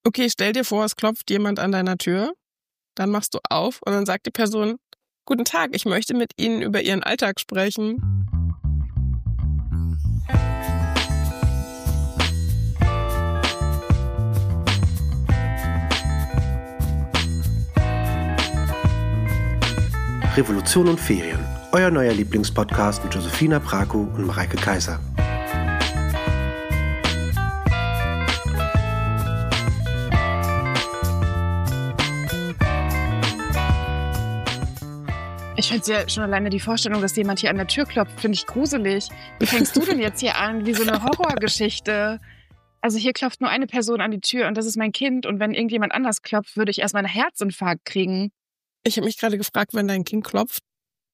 Okay, stell dir vor, es klopft jemand an deiner Tür, dann machst du auf und dann sagt die Person, guten Tag, ich möchte mit Ihnen über Ihren Alltag sprechen. Revolution und Ferien, euer neuer Lieblingspodcast mit Josefina Prako und Mareike Kaiser. Ich finde ja schon alleine die Vorstellung, dass jemand hier an der Tür klopft, finde ich gruselig. Wie fängst du denn jetzt hier an? Wie so eine Horrorgeschichte. Also hier klopft nur eine Person an die Tür und das ist mein Kind. Und wenn irgendjemand anders klopft, würde ich erstmal einen Herzinfarkt kriegen. Ich habe mich gerade gefragt, wenn dein Kind klopft.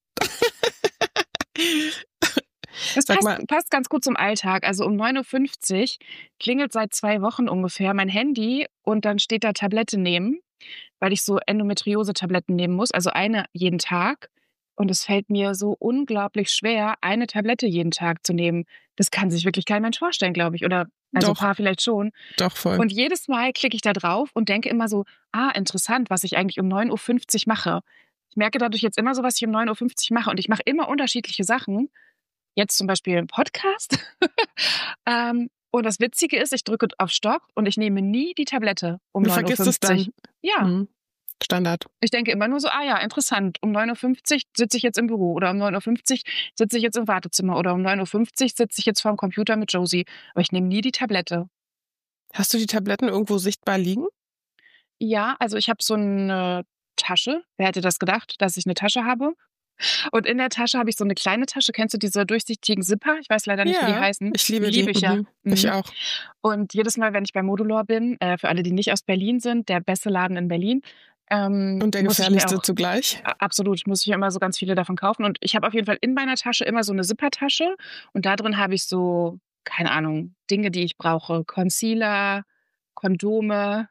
Das passt ganz gut zum Alltag. Also um 9.50 Uhr klingelt seit 2 Wochen ungefähr mein Handy und dann steht da Tablette nehmen, weil ich so Endometriose-Tabletten nehmen muss, also eine jeden Tag. Und es fällt mir so unglaublich schwer, eine Tablette jeden Tag zu nehmen. Das kann sich wirklich kein Mensch vorstellen, glaube ich. Oder also ein paar vielleicht schon. Doch, voll. Und jedes Mal klicke ich da drauf und denke immer so, interessant, was ich eigentlich um 9.50 Uhr mache. Ich merke dadurch jetzt immer so, was ich um 9.50 Uhr mache. Und ich mache immer unterschiedliche Sachen. Jetzt zum Beispiel einen Podcast. Und das Witzige ist, ich drücke auf Stopp und ich nehme nie die Tablette um 9.50 Uhr. Vergisst es dann? Ja. Standard. Ich denke immer nur so, interessant, um 9.50 Uhr sitze ich jetzt im Büro oder um 9.50 Uhr sitze ich jetzt im Wartezimmer oder um 9.50 Uhr sitze ich jetzt vorm Computer mit Josie. Aber ich nehme nie die Tablette. Hast du die Tabletten irgendwo sichtbar liegen? Ja, also ich habe so eine Tasche. Wer hätte das gedacht, dass ich eine Tasche habe? Und in der Tasche habe ich so eine kleine Tasche. Kennst du diese durchsichtigen Zipper? Ich weiß leider nicht, wie die heißen. Ich liebe die. Die Ich, ja. Ich auch. Und jedes Mal, wenn ich bei Modulor bin, für alle, die nicht aus Berlin sind, der beste Laden in Berlin. Und der gefährlichste zugleich. Absolut, muss ich immer so ganz viele davon kaufen. Und ich habe auf jeden Fall in meiner Tasche immer so eine Zippertasche. Und da drin habe ich so, keine Ahnung, Dinge, die ich brauche. Concealer, Kondome,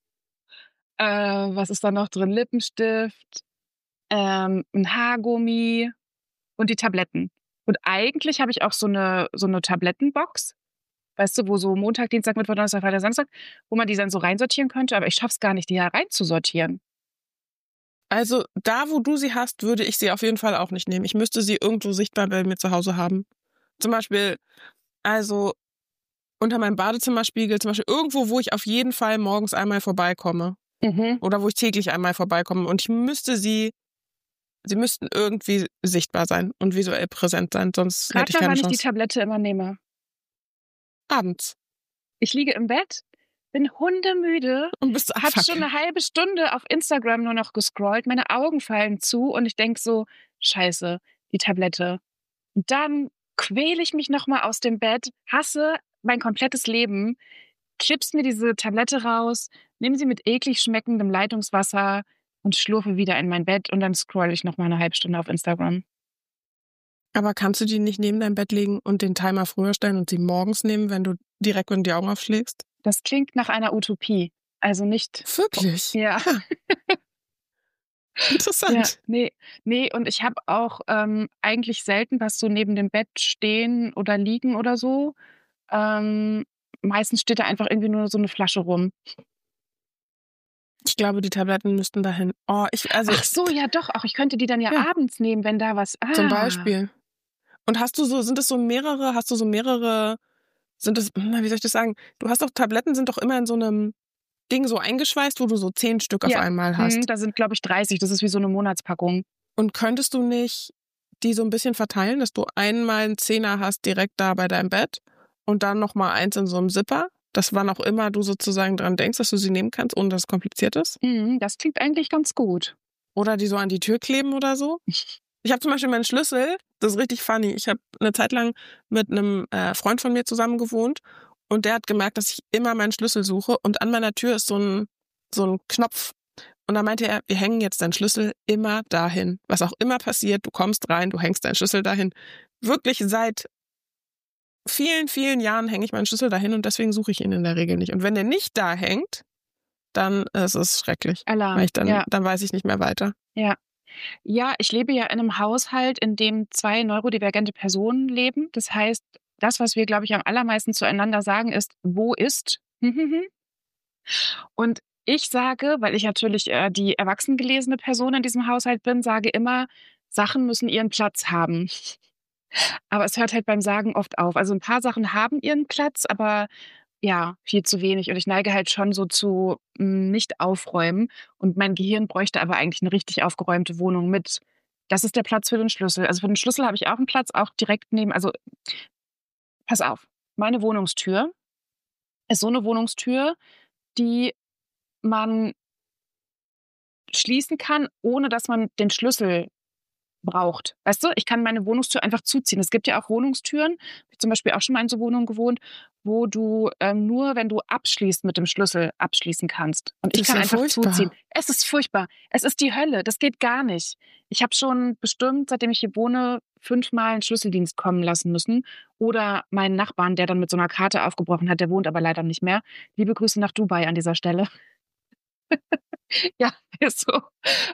was ist da noch drin? Lippenstift, ein Haargummi und die Tabletten. Und eigentlich habe ich auch so eine Tablettenbox, weißt du, wo so Montag, Dienstag, Mittwoch, Donnerstag, Freitag, Samstag, wo man die dann so reinsortieren könnte, aber ich schaffe es gar nicht, die da reinzusortieren. Also da, wo du sie hast, würde ich sie auf jeden Fall auch nicht nehmen. Ich müsste sie irgendwo sichtbar bei mir zu Hause haben. Zum Beispiel, also unter meinem Badezimmerspiegel, zum Beispiel irgendwo, wo ich auf jeden Fall morgens einmal vorbeikomme. Oder wo ich täglich einmal vorbeikomme. Und sie müssten irgendwie sichtbar sein und visuell präsent sein, sonst hätte ich keine Chance. Wann ich die Tablette immer nehme. Abends. Ich liege im Bett, bin hundemüde und habe schon eine halbe Stunde auf Instagram nur noch gescrollt, meine Augen fallen zu und ich denke so, scheiße, die Tablette. Und dann quäle ich mich nochmal aus dem Bett, hasse mein komplettes Leben, klippst mir diese Tablette raus, nehme sie mit eklig schmeckendem Leitungswasser und schlurfe wieder in mein Bett und dann scroll ich nochmal eine halbe Stunde auf Instagram. Aber kannst du die nicht neben dein Bett legen und den Timer früher stellen und sie morgens nehmen, wenn du die Augen aufschlägst? Das klingt nach einer Utopie. Also nicht... Wirklich? Ja. Interessant. Ja, nee, und ich habe auch eigentlich selten was so neben dem Bett stehen oder liegen oder so. Meistens steht da einfach irgendwie nur so eine Flasche rum. Ich glaube, die Tabletten müssten dahin. Ach so, ja doch. Auch ich könnte die dann ja abends nehmen, wenn da was... Zum Beispiel. Und wie soll ich das sagen? Du hast doch, Tabletten sind doch immer in so einem Ding so eingeschweißt, wo du so 10 Stück auf einmal hast. Da sind, glaube ich, 30. Das ist wie so eine Monatspackung. Und könntest du nicht die so ein bisschen verteilen, dass du einmal einen 10er hast direkt da bei deinem Bett und dann nochmal eins in so einem Zipper, dass wann auch immer du sozusagen dran denkst, dass du sie nehmen kannst, ohne dass es kompliziert ist? Das klingt eigentlich ganz gut. Oder die so an die Tür kleben oder so? Ich habe zum Beispiel meinen Schlüssel, das ist richtig funny. Ich habe eine Zeit lang mit einem Freund von mir zusammen gewohnt und der hat gemerkt, dass ich immer meinen Schlüssel suche und an meiner Tür ist so ein Knopf. Und da meinte er, wir hängen jetzt deinen Schlüssel immer dahin. Was auch immer passiert, du kommst rein, du hängst deinen Schlüssel dahin. Wirklich seit vielen, vielen Jahren hänge ich meinen Schlüssel dahin und deswegen suche ich ihn in der Regel nicht. Und wenn der nicht da hängt, dann ist es schrecklich. Alarm. Weil dann weiß ich nicht mehr weiter. Ja. Ja, ich lebe ja in einem Haushalt, in dem 2 neurodivergente Personen leben. Das heißt, das, was wir, glaube ich, am allermeisten zueinander sagen, ist, wo ist? Und ich sage, weil ich natürlich die erwachsen gelesene Person in diesem Haushalt bin, sage immer, Sachen müssen ihren Platz haben. Aber es hört halt beim Sagen oft auf. Also ein paar Sachen haben ihren Platz, aber ja, viel zu wenig. Und ich neige halt schon so zu nicht aufräumen. Und mein Gehirn bräuchte aber eigentlich eine richtig aufgeräumte Wohnung mit. Das ist der Platz für den Schlüssel. Also für den Schlüssel habe ich auch einen Platz, auch direkt neben. Also pass auf, meine Wohnungstür ist so eine Wohnungstür, die man schließen kann, ohne dass man den Schlüssel braucht. Weißt du, ich kann meine Wohnungstür einfach zuziehen. Es gibt ja auch Wohnungstüren, ich zum Beispiel auch schon mal in so Wohnungen gewohnt, wo du nur, wenn du abschließt mit dem Schlüssel, abschließen kannst. Und ich kann einfach zuziehen. Es ist furchtbar. Es ist die Hölle. Das geht gar nicht. Ich habe schon bestimmt, seitdem ich hier wohne, 5-mal einen Schlüsseldienst kommen lassen müssen. Oder meinen Nachbarn, der dann mit so einer Karte aufgebrochen hat, der wohnt aber leider nicht mehr. Liebe Grüße nach Dubai an dieser Stelle. Ja, ist so.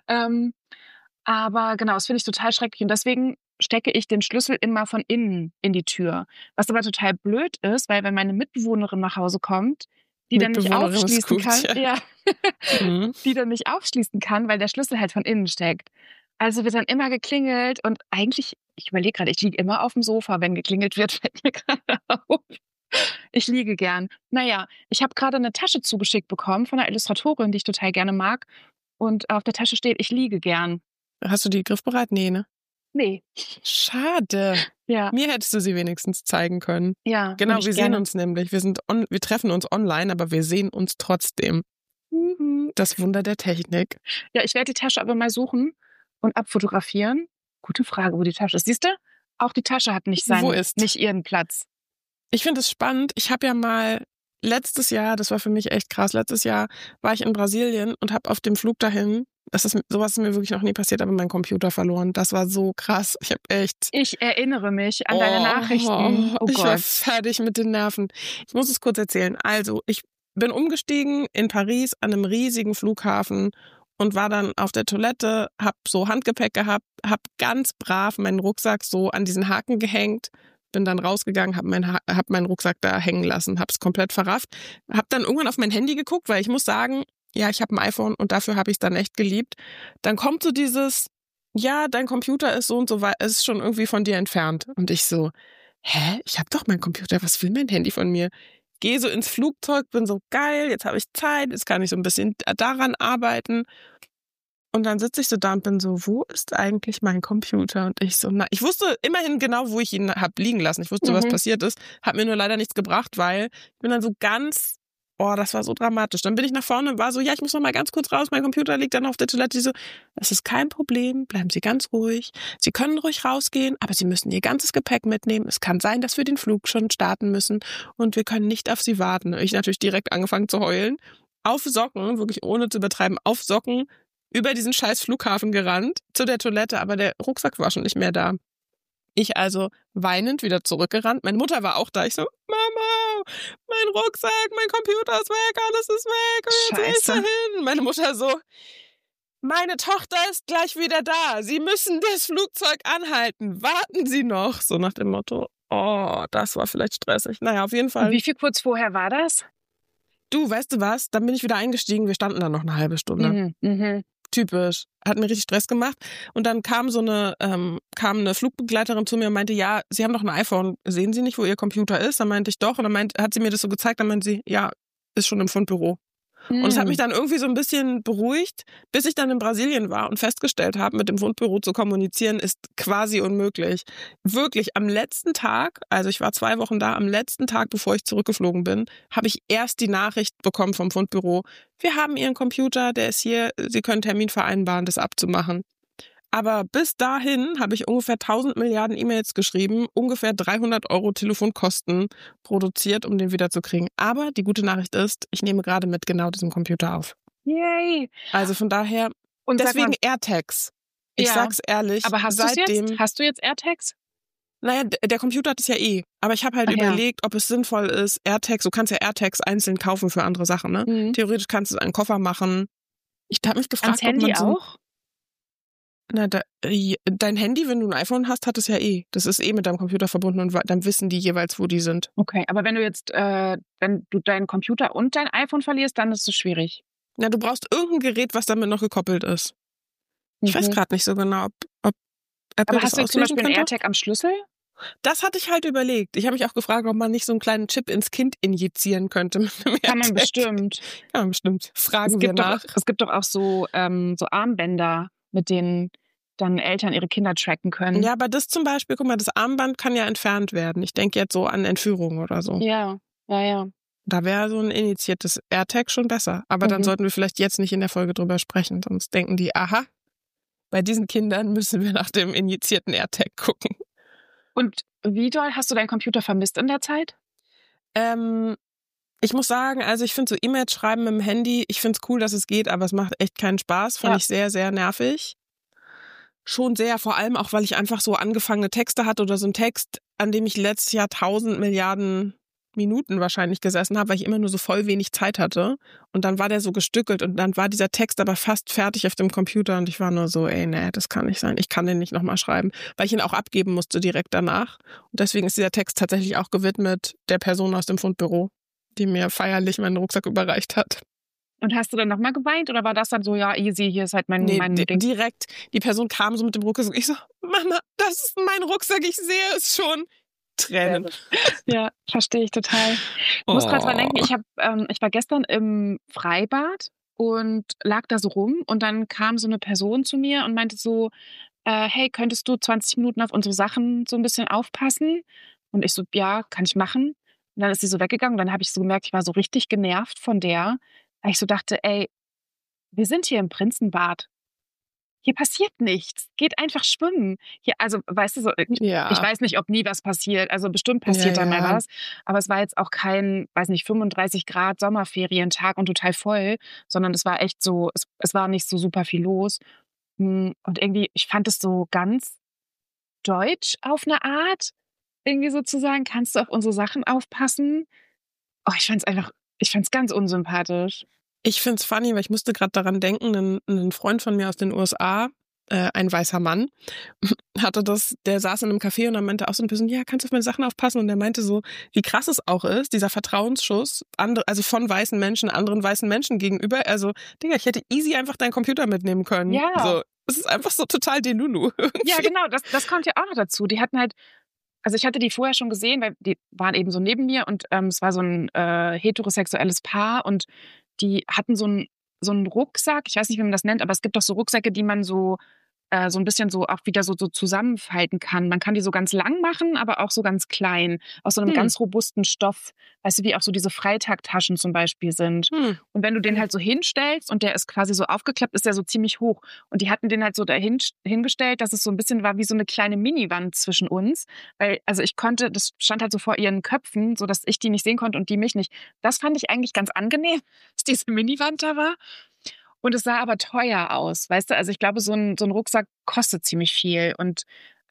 Aber genau, das finde ich total schrecklich. Und deswegen stecke ich den Schlüssel immer von innen in die Tür. Was aber total blöd ist, weil wenn meine Mitbewohnerin nach Hause kommt, die dann nicht aufschließen kann, die dann nicht aufschließen kann, weil der Schlüssel halt von innen steckt. Also wird dann immer geklingelt und eigentlich, ich überlege gerade, ich liege immer auf dem Sofa, wenn geklingelt wird, fällt mir gerade auf. Ich liege gern. Naja, ich habe gerade eine Tasche zugeschickt bekommen von einer Illustratorin, die ich total gerne mag. Und auf der Tasche steht, ich liege gern. Hast du die griffbereit? Nee, ne? Nee. Schade. Ja. Mir hättest du sie wenigstens zeigen können. Ja. Genau, wir sehen uns nämlich. Wir treffen uns online, aber wir sehen uns trotzdem. Mhm. Das Wunder der Technik. Ja, ich werde die Tasche aber mal suchen und abfotografieren. Gute Frage, wo die Tasche ist. Siehst du? Auch die Tasche hat nicht ihren Platz. Ich finde es spannend. Ich habe ja mal letztes Jahr, das war für mich echt krass, letztes Jahr war ich in Brasilien und habe auf dem Flug dahin, sowas ist mir wirklich noch nie passiert, aber meinen Computer verloren. Das war so krass. Ich erinnere mich an deine Nachrichten. Oh ich Gott. war fertig mit den Nerven. Ich muss es kurz erzählen. Also, ich bin umgestiegen in Paris an einem riesigen Flughafen und war dann auf der Toilette, hab so Handgepäck gehabt, hab ganz brav meinen Rucksack so an diesen Haken gehängt, bin dann rausgegangen, hab meinen Rucksack da hängen lassen, hab's komplett verrafft, hab dann irgendwann auf mein Handy geguckt, weil ich muss sagen, ja, ich habe ein iPhone und dafür habe ich es dann echt geliebt. Dann kommt so dieses, ja, dein Computer ist so und so weit, ist schon irgendwie von dir entfernt. Und ich so, hä? Ich habe doch meinen Computer, was will mein Handy von mir? Gehe so ins Flugzeug, bin so geil, jetzt habe ich Zeit, jetzt kann ich so ein bisschen daran arbeiten. Und dann sitze ich so da und bin so, wo ist eigentlich mein Computer? Und ich so, ich wusste immerhin genau, wo ich ihn habe liegen lassen. Ich wusste, was passiert ist. Hat mir nur leider nichts gebracht, weil ich bin dann so ganz, das war so dramatisch. Dann bin ich nach vorne und war so, ja, ich muss noch mal ganz kurz raus. Mein Computer liegt dann auf der Toilette. Die so, das ist kein Problem, bleiben Sie ganz ruhig. Sie können ruhig rausgehen, aber Sie müssen Ihr ganzes Gepäck mitnehmen. Es kann sein, dass wir den Flug schon starten müssen und wir können nicht auf Sie warten. Ich natürlich direkt angefangen zu heulen. Auf Socken, wirklich ohne zu übertreiben, auf Socken, über diesen scheiß Flughafen gerannt, zu der Toilette, aber der Rucksack war schon nicht mehr da. Ich also weinend wieder zurückgerannt. Meine Mutter war auch da. Ich so, Mama, mein Rucksack, mein Computer ist weg, alles ist weg. Und jetzt will ich da hin. Meine Mutter so, meine Tochter ist gleich wieder da. Sie müssen das Flugzeug anhalten. Warten Sie noch. So nach dem Motto, das war vielleicht stressig. Naja, auf jeden Fall. Und wie viel kurz vorher war das? Du, weißt du was? Dann bin ich wieder eingestiegen. Wir standen da noch eine halbe Stunde. Typisch. Hat mir richtig Stress gemacht. Und dann kam eine Flugbegleiterin zu mir und meinte, ja, Sie haben doch ein iPhone. Sehen Sie nicht, wo Ihr Computer ist? Dann meinte ich doch. Und dann hat sie mir das so gezeigt. Dann meinte sie, ja, ist schon im Fundbüro. Und es hat mich dann irgendwie so ein bisschen beruhigt, bis ich dann in Brasilien war und festgestellt habe, mit dem Fundbüro zu kommunizieren, ist quasi unmöglich. Wirklich, am letzten Tag, also ich war 2 Wochen da, am letzten Tag, bevor ich zurückgeflogen bin, habe ich erst die Nachricht bekommen vom Fundbüro, wir haben Ihren Computer, der ist hier, Sie können Termin vereinbaren, das abzumachen. Aber bis dahin habe ich ungefähr 1000 Milliarden E-Mails geschrieben, ungefähr 300 € Telefonkosten produziert, um den wiederzukriegen. Aber die gute Nachricht ist, ich nehme gerade mit genau diesem Computer auf. Yay! Also von daher, und deswegen AirTags. Ich sag's ehrlich. Aber hast du jetzt AirTags? Naja, der Computer hat es ja eh. Aber ich habe halt überlegt, ob es sinnvoll ist, AirTags, du kannst ja AirTags einzeln kaufen für andere Sachen, ne? Theoretisch kannst du es einen Koffer machen. Ich habe mich gefragt, ans Handy ob man so, auch? Na, dein Handy, wenn du ein iPhone hast, hat es ja eh. Das ist eh mit deinem Computer verbunden und dann wissen die jeweils, wo die sind. Okay, aber wenn du jetzt, wenn du deinen Computer und dein iPhone verlierst, dann ist es schwierig. Na, du brauchst irgendein Gerät, was damit noch gekoppelt ist. Ich weiß gerade nicht so genau, ob Apple Aber das hast du zum auslösen Beispiel einen könnte. AirTag am Schlüssel? Das hatte ich halt überlegt. Ich habe mich auch gefragt, ob man nicht so einen kleinen Chip ins Kind injizieren könnte mit einem Kann man AirTag. bestimmt. Kann man bestimmt. Fragen Es wir gibt doch, nach. es gibt doch auch so Armbänder, mit denen dann Eltern ihre Kinder tracken können. Ja, aber das zum Beispiel, guck mal, das Armband kann ja entfernt werden. Ich denke jetzt so an Entführung oder so. Ja. Da wäre so ein initiiertes AirTag schon besser. Aber dann sollten wir vielleicht jetzt nicht in der Folge drüber sprechen. Sonst denken die, aha, bei diesen Kindern müssen wir nach dem injizierten AirTag gucken. Und wie doll hast du deinen Computer vermisst in der Zeit? Ich muss sagen, also ich finde so E-Mails schreiben mit dem Handy, ich finde es cool, dass es geht, aber es macht echt keinen Spaß. Fand ich sehr, sehr nervig. Schon sehr, vor allem auch, weil ich einfach so angefangene Texte hatte oder so einen Text, an dem ich letztes Jahr 1000 Milliarden Minuten wahrscheinlich gesessen habe, weil ich immer nur so voll wenig Zeit hatte. Und dann war der so gestückelt und dann war dieser Text aber fast fertig auf dem Computer und ich war nur so, ey, nee, das kann nicht sein. Ich kann den nicht nochmal schreiben, weil ich ihn auch abgeben musste direkt danach. Und deswegen ist dieser Text tatsächlich auch gewidmet der Person aus dem Fundbüro, die mir feierlich meinen Rucksack überreicht hat. Und hast du dann nochmal geweint oder war das dann so, ja, easy, hier ist halt mein Ding? Direkt. Die Person kam so mit dem Rucksack. Ich so, Mama, das ist mein Rucksack, ich sehe es schon. Tränen. Ja, verstehe ich total. Ich muss gerade dran denken, ich war gestern im Freibad und lag da so rum und dann kam so eine Person zu mir und meinte so, hey, könntest du 20 Minuten auf unsere Sachen so ein bisschen aufpassen? Und ich so, ja, kann ich machen. Und dann ist sie so weggegangen und dann habe ich so gemerkt, ich war so richtig genervt von der, weil ich so dachte, ey, wir sind hier im Prinzenbad. Hier passiert nichts. Geht einfach schwimmen. Hier, also, weißt du, so, ich weiß nicht, ob nie was passiert. Also bestimmt passiert da mal was. Aber es war jetzt auch kein, weiß nicht, 35 Grad Sommerferientag und total voll, sondern es war echt so, es war nicht so super viel los. Und irgendwie, ich fand es so ganz deutsch auf eine Art, irgendwie sozusagen, kannst du auf unsere Sachen aufpassen? Oh, ich fand's ganz unsympathisch. Ich find's funny, weil ich musste gerade daran denken, ein Freund von mir aus den USA, ein weißer Mann, der saß in einem Café und dann meinte auch so eine Person, ja, kannst du auf meine Sachen aufpassen? Und der meinte so, wie krass es auch ist, dieser Vertrauensschuss, also von weißen Menschen, anderen weißen Menschen gegenüber. Also, Digga, ich hätte easy einfach deinen Computer mitnehmen können. Ja. So, es ist einfach so total Delulu. Ja, genau, das kommt ja auch noch dazu. Die hatten halt, also ich hatte die vorher schon gesehen, weil die waren eben so neben mir und es war so ein heterosexuelles Paar und die hatten so einen Rucksack, ich weiß nicht, wie man das nennt, aber es gibt doch so Rucksäcke, die man so ein bisschen so auch wieder so zusammenfalten kann. Man kann die so ganz lang machen, aber auch so ganz klein, aus so einem ganz robusten Stoff. Weißt du, wie auch so diese Freitagtaschen zum Beispiel sind. Und wenn du den halt so hinstellst und der ist quasi so aufgeklappt, ist der so ziemlich hoch. Und die hatten den halt so hingestellt, dass es so ein bisschen war wie so eine kleine Miniwand zwischen uns. Weil, also das stand halt so vor ihren Köpfen, so dass ich die nicht sehen konnte und die mich nicht. Das fand ich eigentlich ganz angenehm, dass diese Miniwand da war. Und es sah aber teuer aus, weißt du? Also ich glaube, so ein Rucksack kostet ziemlich viel. Und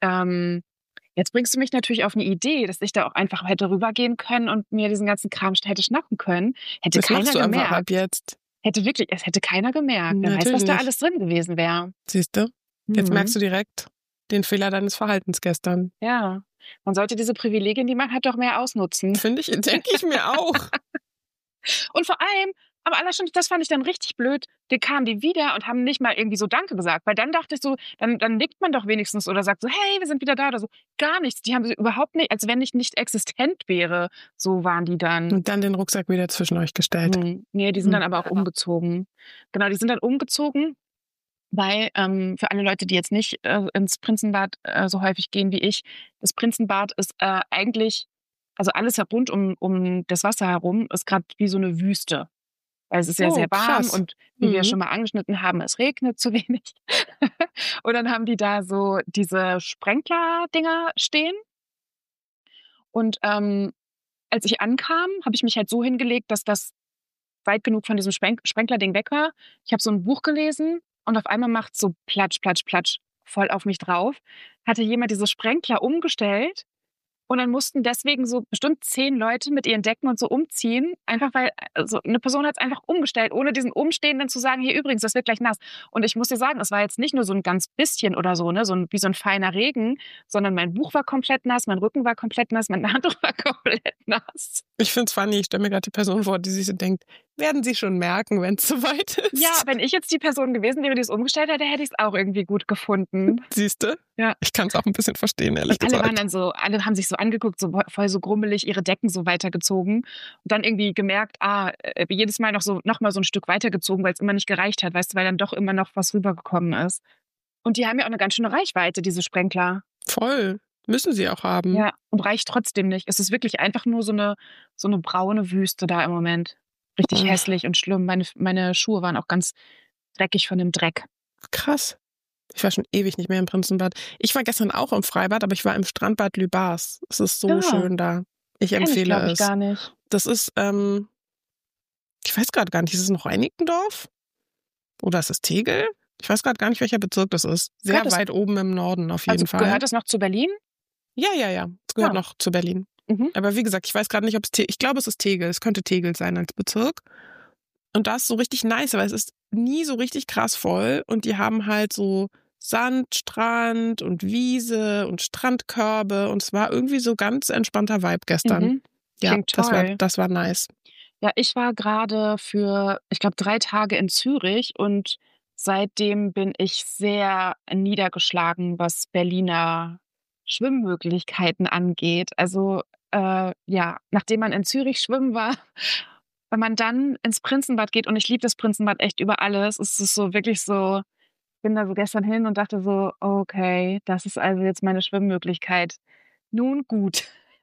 jetzt bringst du mich natürlich auf eine Idee, dass ich da auch einfach hätte rübergehen können und mir diesen ganzen Kram hätte schnappen können. Hätte Das keiner machst du gemerkt. einfach ab jetzt. Es hätte keiner gemerkt. Wer weiß, Natürlich was da nicht. alles drin gewesen wäre. Siehst du? Jetzt merkst du direkt den Fehler deines Verhaltens gestern. Ja, man sollte diese Privilegien, die man hat, doch mehr ausnutzen. Denke ich mir auch. Und vor allem, am allerschönsten, das fand ich dann richtig blöd, die kamen die wieder und haben nicht mal irgendwie so Danke gesagt. Weil dann dachte ich so, dann nickt man doch wenigstens oder sagt so, hey, wir sind wieder da oder so. Gar nichts. Die haben sie überhaupt nicht, als wenn ich nicht existent wäre. So waren die dann. Und dann den Rucksack wieder zwischen euch gestellt. Nee, die sind dann aber auch umgezogen. Genau, die sind dann umgezogen, weil für alle Leute, die jetzt nicht ins Prinzenbad so häufig gehen wie ich, das Prinzenbad ist eigentlich, also alles rund um das Wasser herum, ist gerade wie so eine Wüste. Weil es ist ja sehr warm krass. und wie wir schon mal angeschnitten haben, es regnet zu wenig. Und dann haben die da so diese Sprenkler-Dinger stehen. Und als ich ankam, habe ich mich halt so hingelegt, dass das weit genug von diesem Sprenkler-Ding weg war. Ich habe so ein Buch gelesen und auf einmal macht es so platsch, platsch, platsch voll auf mich drauf. Hatte jemand diese Sprenkler umgestellt Und dann mussten deswegen so bestimmt 10 Leute mit ihren Decken und so umziehen, einfach weil also eine Person hat es einfach umgestellt, ohne diesen Umstehenden zu sagen, hier übrigens, das wird gleich nass. Und ich muss dir sagen, es war jetzt nicht nur so ein ganz bisschen oder so, ne, wie so ein feiner Regen, sondern mein Buch war komplett nass, mein Rücken war komplett nass, mein Handtuch war komplett nass. Ich find's funny, ich stelle mir gerade die Person vor, die sich so denkt, werden sie schon merken, wenn es soweit ist. Ja, wenn ich jetzt die Person gewesen wäre, die es umgestellt hätte, hätte ich es auch irgendwie gut gefunden. Siehst du? Ja. Ich kann es auch ein bisschen verstehen, ehrlich Alle gesagt. waren dann so, alle haben sich so angeguckt, so voll so grummelig, ihre Decken so weitergezogen und dann irgendwie gemerkt, jedes Mal noch mal so ein Stück weitergezogen, weil es immer nicht gereicht hat, weißt du, weil dann doch immer noch was rübergekommen ist. Und die haben ja auch eine ganz schöne Reichweite, diese Sprenkler. Voll. Müssen sie auch haben. Ja, und reicht trotzdem nicht. Es ist wirklich einfach nur so eine braune Wüste da im Moment. Richtig hässlich und schlimm. Meine Schuhe waren auch ganz dreckig von dem Dreck. Krass. Ich war schon ewig nicht mehr im Prinzenbad. Ich war gestern auch im Freibad, aber ich war im Strandbad Lübars. Es ist so schön da. Ich empfehle Kenn ich, es. Gar nicht. Das ist, ich weiß gerade gar nicht, ist es noch Reinickendorf? Oder ist es Tegel? Ich weiß gerade gar nicht, welcher Bezirk das ist. Sehr weit oben im Norden auf jeden Fall. Gehört das noch zu Berlin? Ja. Es gehört noch zu Berlin. Mhm. Aber wie gesagt, ich weiß gerade nicht, ob es ich glaube, es ist Tegel. Es könnte Tegel sein als Bezirk. Und das ist so richtig nice, weil es ist nie so richtig krass voll. Und die haben halt so Sandstrand und Wiese und Strandkörbe. Und es war irgendwie so ganz entspannter Vibe gestern. Mhm. Ja, Klingt toll. Das war nice. Ja, ich war gerade für, ich glaube, 3 Tage in Zürich und seitdem bin ich sehr niedergeschlagen, was Berliner Schwimmmöglichkeiten angeht. Also nachdem man in Zürich schwimmen war, wenn man dann ins Prinzenbad geht, und ich liebe das Prinzenbad echt über alles, ist es so wirklich so, ich bin da so gestern hin und dachte so, okay, das ist also jetzt meine Schwimmmöglichkeit. Nun gut.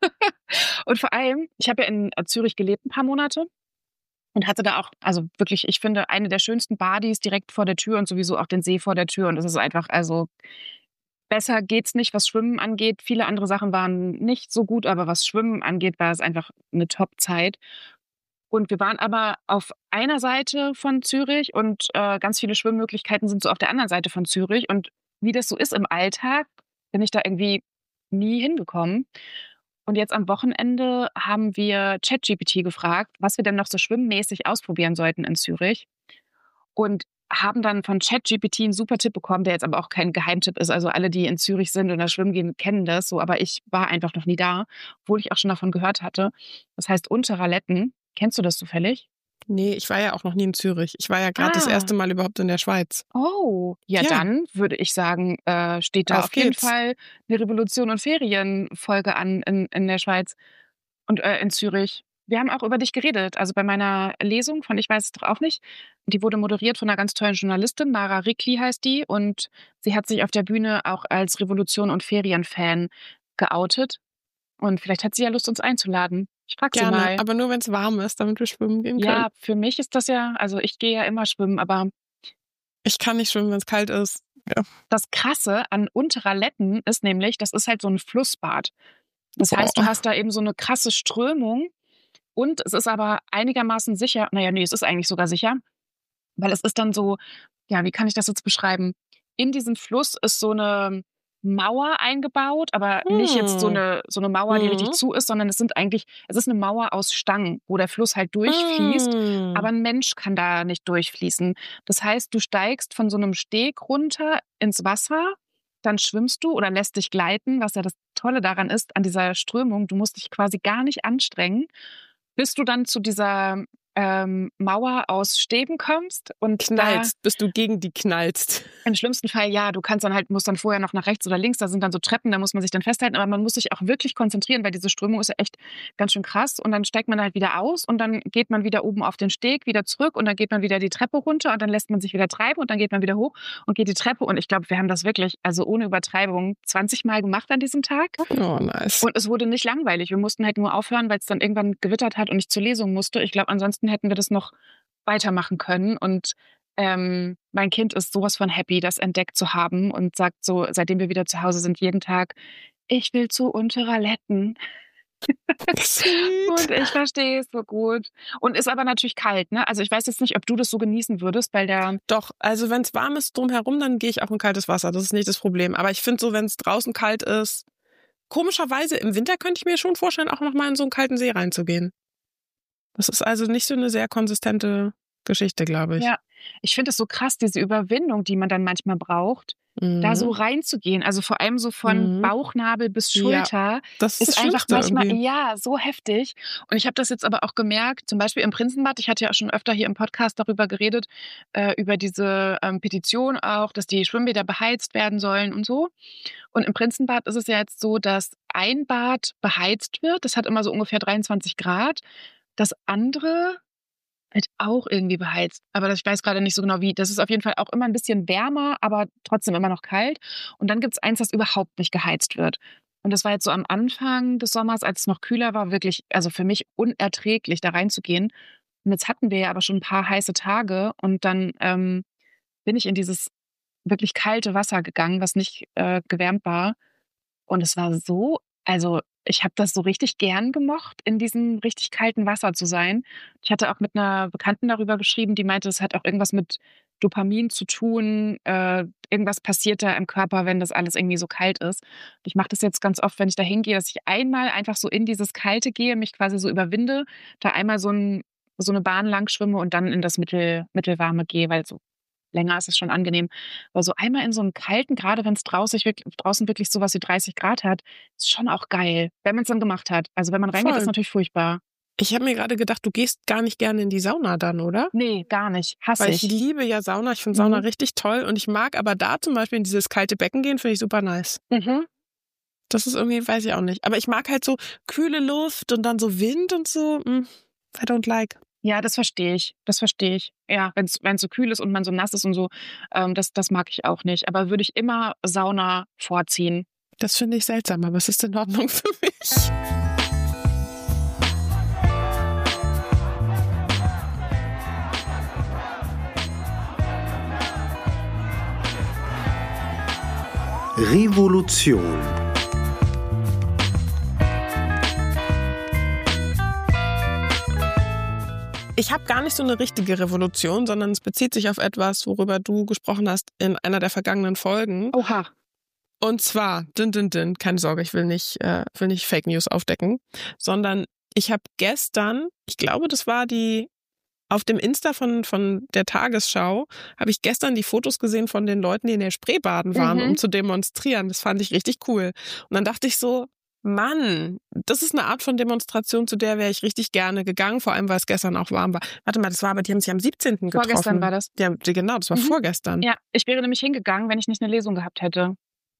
Und vor allem, ich habe ja in Zürich gelebt ein paar Monate und hatte da auch, also wirklich, ich finde, eine der schönsten Badis direkt vor der Tür und sowieso auch den See vor der Tür. Und es ist einfach, also besser geht's nicht, was Schwimmen angeht. Viele andere Sachen waren nicht so gut, aber was Schwimmen angeht, war es einfach eine Top-Zeit. Und wir waren aber auf einer Seite von Zürich und ganz viele Schwimmmöglichkeiten sind so auf der anderen Seite von Zürich. Und wie das so ist im Alltag, bin ich da irgendwie nie hingekommen. Und jetzt am Wochenende haben wir ChatGPT gefragt, was wir denn noch so schwimmmäßig ausprobieren sollten in Zürich. Und haben dann von ChatGPT einen super Tipp bekommen, der jetzt aber auch kein Geheimtipp ist. Also alle, die in Zürich sind und da schwimmen gehen, kennen das so. Aber ich war einfach noch nie da, obwohl ich auch schon davon gehört hatte. Das heißt Unterraletten. Kennst du das zufällig? Nee, ich war ja auch noch nie in Zürich. Ich war ja gerade das erste Mal überhaupt in der Schweiz. Oh, ja, dann würde ich sagen, steht da auf jeden Fall eine Revolution- und Ferienfolge an in der Schweiz und in Zürich. Wir haben auch über dich geredet. Also bei meiner Lesung von Ich weiß es doch auch nicht. Die wurde moderiert von einer ganz tollen Journalistin, Mara Rickli heißt die. Und sie hat sich auf der Bühne auch als Revolution- und Ferien-Fan geoutet. Und vielleicht hat sie ja Lust, uns einzuladen. Ich frage sie mal. Aber nur, wenn es warm ist, damit wir schwimmen gehen können. Ja, für mich ist das ja, also ich gehe ja immer schwimmen, aber ich kann nicht schwimmen, wenn es kalt ist. Ja. Das Krasse an Unterraletten ist nämlich, das ist halt so ein Flussbad. Das heißt, du hast da eben so eine krasse Strömung und es ist aber einigermaßen sicher. Naja, nee, es ist eigentlich sogar sicher, weil es ist dann so, ja, wie kann ich das jetzt beschreiben? In diesem Fluss ist so eine Mauer eingebaut, aber nicht jetzt so eine Mauer, die richtig zu ist, sondern es ist eine Mauer aus Stangen, wo der Fluss halt durchfließt, aber ein Mensch kann da nicht durchfließen. Das heißt, du steigst von so einem Steg runter ins Wasser, dann schwimmst du oder lässt dich gleiten, was ja das Tolle daran ist, an dieser Strömung, du musst dich quasi gar nicht anstrengen, bis du dann zu dieser Mauer aus Stäben kommst und knallst, bis du gegen die knallst. Im schlimmsten Fall, ja, du musst dann vorher noch nach rechts oder links, da sind dann so Treppen, da muss man sich dann festhalten, aber man muss sich auch wirklich konzentrieren, weil diese Strömung ist ja echt ganz schön krass und dann steigt man halt wieder aus und dann geht man wieder oben auf den Steg, wieder zurück und dann geht man wieder die Treppe runter und dann lässt man sich wieder treiben und dann geht man wieder hoch und geht die Treppe und ich glaube, wir haben das wirklich, also ohne Übertreibung, 20 Mal gemacht an diesem Tag. Oh, nice. Und es wurde nicht langweilig, wir mussten halt nur aufhören, weil es dann irgendwann gewittert hat und ich zur Lesung musste. Ich glaube, ansonsten hätten wir das noch weitermachen können und mein Kind ist sowas von happy, das entdeckt zu haben und sagt so, seitdem wir wieder zu Hause sind, jeden Tag, ich will zu Unterraletten. Und ich verstehe es so gut. Und ist aber natürlich kalt, ne? Also ich weiß jetzt nicht, ob du das so genießen würdest, weil Doch, also wenn es warm ist drumherum, dann gehe ich auch in kaltes Wasser. Das ist nicht das Problem. Aber ich finde so, wenn es draußen kalt ist, komischerweise im Winter könnte ich mir schon vorstellen, auch nochmal in so einen kalten See reinzugehen. Das ist also nicht so eine sehr konsistente Geschichte, glaube ich. Ja, ich finde es so krass, diese Überwindung, die man dann manchmal braucht, da so reinzugehen. Also vor allem so von Bauchnabel bis Schulter. Das ist das einfach Schlimmste manchmal, irgendwie. so heftig. Und ich habe das jetzt aber auch gemerkt, zum Beispiel im Prinzenbad. Ich hatte ja auch schon öfter hier im Podcast darüber geredet, über diese Petition auch, dass die Schwimmbäder beheizt werden sollen und so. Und im Prinzenbad ist es ja jetzt so, dass ein Bad beheizt wird. Das hat immer so ungefähr 23 Grad. Das andere halt auch irgendwie beheizt. Aber ich weiß gerade nicht so genau wie. Das ist auf jeden Fall auch immer ein bisschen wärmer, aber trotzdem immer noch kalt. Und dann gibt es eins, das überhaupt nicht geheizt wird. Und das war jetzt so am Anfang des Sommers, als es noch kühler war, wirklich, also für mich unerträglich, da reinzugehen. Und jetzt hatten wir ja aber schon ein paar heiße Tage und dann bin ich in dieses wirklich kalte Wasser gegangen, was nicht gewärmt war. Und es war so, also ich habe das so richtig gern gemocht, in diesem richtig kalten Wasser zu sein. Ich hatte auch mit einer Bekannten darüber geschrieben, die meinte, es hat auch irgendwas mit Dopamin zu tun. Irgendwas passiert da im Körper, wenn das alles irgendwie so kalt ist. Ich mache das jetzt ganz oft, wenn ich da hingehe, dass ich einmal einfach so in dieses Kalte gehe, mich quasi so überwinde, da einmal so eine Bahn lang schwimme und dann in das Mittelwarme gehe, weil so länger ist es schon angenehm. Aber so einmal in so einem kalten, gerade wenn es draußen wirklich sowas wie 30 Grad hat, ist schon auch geil, wenn man es dann gemacht hat. Also wenn man reingeht, Voll. ist natürlich furchtbar. Ich habe mir gerade gedacht, du gehst gar nicht gerne in die Sauna dann, oder? Nee, gar nicht. Hasse Weil ich. ich liebe ja Sauna. Ich finde Sauna richtig toll. Und ich mag aber da zum Beispiel in dieses kalte Becken gehen, finde ich super nice. Mhm. Das ist irgendwie, weiß ich auch nicht. Aber ich mag halt so kühle Luft und dann so Wind und so. I don't like. Ja, das verstehe ich. Das verstehe ich. Ja, wenn es so kühl ist und man so nass ist und so, das mag ich auch nicht. Aber würde ich immer Sauna vorziehen. Das finde ich seltsam, aber es ist in Ordnung für mich. Revolution. Ich habe gar nicht so eine richtige Revolution, sondern es bezieht sich auf etwas, worüber du gesprochen hast in einer der vergangenen Folgen. Oha. Und zwar, keine Sorge, ich will nicht Fake News aufdecken, sondern ich habe gestern, ich glaube, das war auf dem Insta von der Tagesschau, habe ich gestern die Fotos gesehen von den Leuten, die in der Spree baden waren, um zu demonstrieren. Das fand ich richtig cool. Und dann dachte ich so, Mann, das ist eine Art von Demonstration, zu der wäre ich richtig gerne gegangen, vor allem, weil es gestern auch warm war. Warte mal, die haben sich am 17. getroffen. Vorgestern war das. Genau, das war vorgestern. Ja, ich wäre nämlich hingegangen, wenn ich nicht eine Lesung gehabt hätte.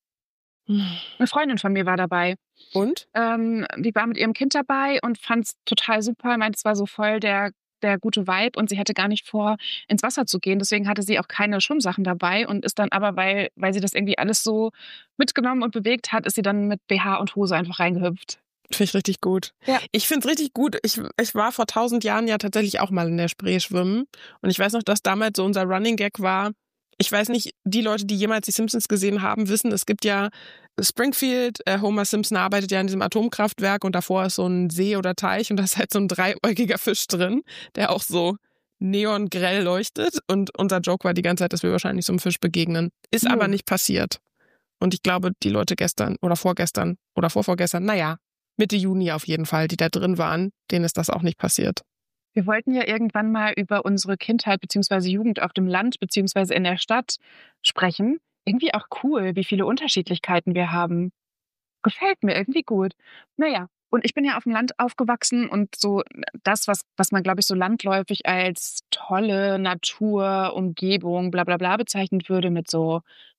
Eine Freundin von mir war dabei. Und? Die war mit ihrem Kind dabei und fand es total super, meinte, es war so voll der gute Vibe und sie hatte gar nicht vor, ins Wasser zu gehen. Deswegen hatte sie auch keine Schwimmsachen dabei und ist dann aber, weil sie das irgendwie alles so mitgenommen und bewegt hat, ist sie dann mit BH und Hose einfach reingehüpft. Finde ich richtig gut. Ja. Ich finde es richtig gut. Ich war vor 1000 Jahren ja tatsächlich auch mal in der Spree schwimmen. Und ich weiß noch, dass damals so unser Running Gag war. Ich weiß nicht, die Leute, die jemals die Simpsons gesehen haben, wissen, es gibt ja Springfield, Homer Simpson arbeitet ja in diesem Atomkraftwerk und davor ist so ein See oder Teich und da ist halt so ein dreiäugiger Fisch drin, der auch so neongrell leuchtet. Und unser Joke war die ganze Zeit, dass wir wahrscheinlich so einem Fisch begegnen. Ist aber nicht passiert. Und ich glaube, die Leute gestern oder vorgestern oder vorvorgestern, Mitte Juni auf jeden Fall, die da drin waren, denen ist das auch nicht passiert. Wir wollten ja irgendwann mal über unsere Kindheit bzw. Jugend auf dem Land bzw. in der Stadt sprechen. Irgendwie auch cool, wie viele Unterschiedlichkeiten wir haben. Gefällt mir irgendwie gut. Und ich bin ja auf dem Land aufgewachsen und so das, was man, glaube ich, so landläufig als tolle Natur, Umgebung, bla bla bla bezeichnet würde, mit so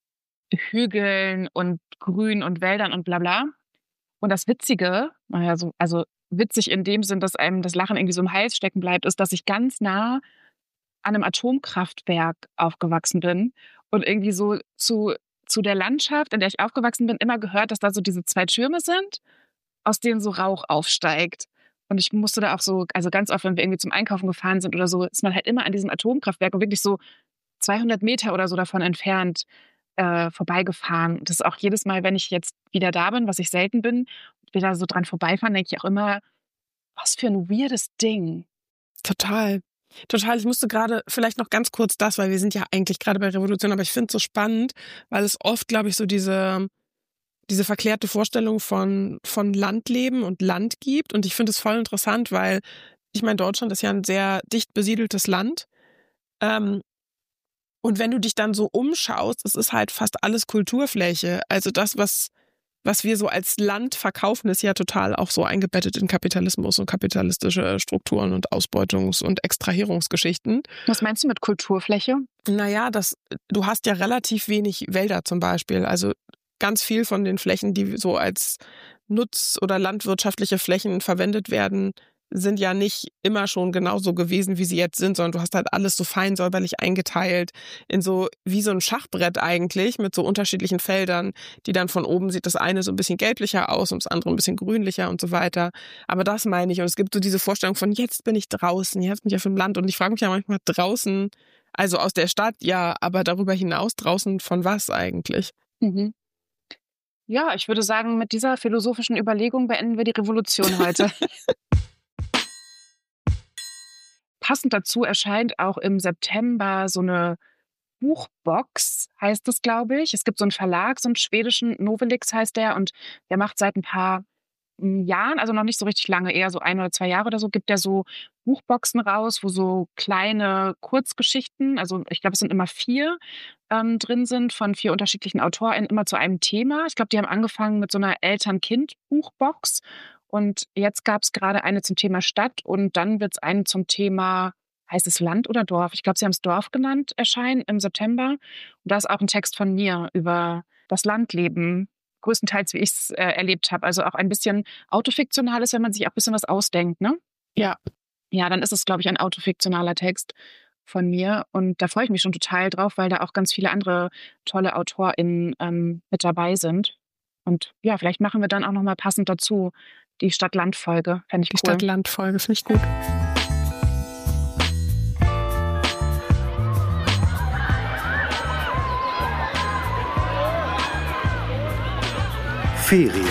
Hügeln und Grün und Wäldern und bla bla. Und das Witzige, also witzig in dem Sinn, dass einem das Lachen irgendwie so im Hals stecken bleibt, ist, dass ich ganz nah an einem Atomkraftwerk aufgewachsen bin und irgendwie so zu der Landschaft, in der ich aufgewachsen bin, immer gehört, dass da so diese 2 Türme sind, aus denen so Rauch aufsteigt. Und ich musste da auch so, also ganz oft, wenn wir irgendwie zum Einkaufen gefahren sind oder so, ist man halt immer an diesem Atomkraftwerk und wirklich so 200 Meter oder so davon entfernt vorbeigefahren. Das ist auch jedes Mal, wenn ich jetzt wieder da bin, was ich selten bin, wieder so dran vorbeifahren, denke ich auch immer, was für ein weirdes Ding. Total. Ich musste gerade vielleicht noch ganz kurz weil wir sind ja eigentlich gerade bei Revolution, aber ich finde es so spannend, weil es oft, glaube ich, so diese diese verklärte Vorstellung von Landleben und Land gibt. Und ich finde es voll interessant, weil ich meine, Deutschland ist ja ein sehr dicht besiedeltes Land. Und wenn du dich dann so umschaust, es ist halt fast alles Kulturfläche. Also das, was wir so als Land verkaufen, ist ja total auch so eingebettet in Kapitalismus und kapitalistische Strukturen und Ausbeutungs- und Extrahierungsgeschichten. Was meinst du mit Kulturfläche? Naja, du hast ja relativ wenig Wälder zum Beispiel. Also ganz viel von den Flächen, die so als Nutz- oder landwirtschaftliche Flächen verwendet werden, sind ja nicht immer schon genauso gewesen, wie sie jetzt sind, sondern du hast halt alles so fein säuberlich eingeteilt in so, wie so ein Schachbrett eigentlich, mit so unterschiedlichen Feldern, die dann von oben sieht das eine so ein bisschen gelblicher aus und das andere ein bisschen grünlicher und so weiter. Aber das meine ich. Und es gibt so diese Vorstellung von, jetzt bin ich draußen, jetzt bin ich auf dem Land. Und ich frage mich ja manchmal, draußen, also aus der Stadt, ja, aber darüber hinaus draußen von was eigentlich? Mhm. Ja, ich würde sagen, mit dieser philosophischen Überlegung beenden wir die Revolution heute. Passend dazu erscheint auch im September so eine Buchbox, heißt es, glaube ich. Es gibt so einen Verlag, so einen schwedischen, Novelix heißt der, und der macht seit ein paar Jahren, also noch nicht so richtig lange, eher so 1 oder 2 Jahre oder so, gibt der so Buchboxen raus, wo so kleine Kurzgeschichten, also ich glaube, es sind immer 4 drin sind, von 4 unterschiedlichen AutorInnen, immer zu einem Thema. Ich glaube, die haben angefangen mit so einer Eltern-Kind-Buchbox und jetzt gab es gerade eine zum Thema Stadt und dann wird es eine zum Thema, heißt es Land oder Dorf? Ich glaube, sie haben es Dorf genannt, erscheinen im September. Und da ist auch ein Text von mir über das Landleben, größtenteils, wie ich es erlebt habe. Also auch ein bisschen autofiktionales, wenn man sich auch ein bisschen was ausdenkt, ne? Ja. Ja, dann ist es, glaube ich, ein autofiktionaler Text von mir. Und da freue ich mich schon total drauf, weil da auch ganz viele andere tolle AutorInnen mit dabei sind. Und ja, vielleicht machen wir dann auch nochmal passend dazu die Stadt-Land-Folge. Fände ich Die cool. Stadt-Land-Folge finde ich gut. Ferien.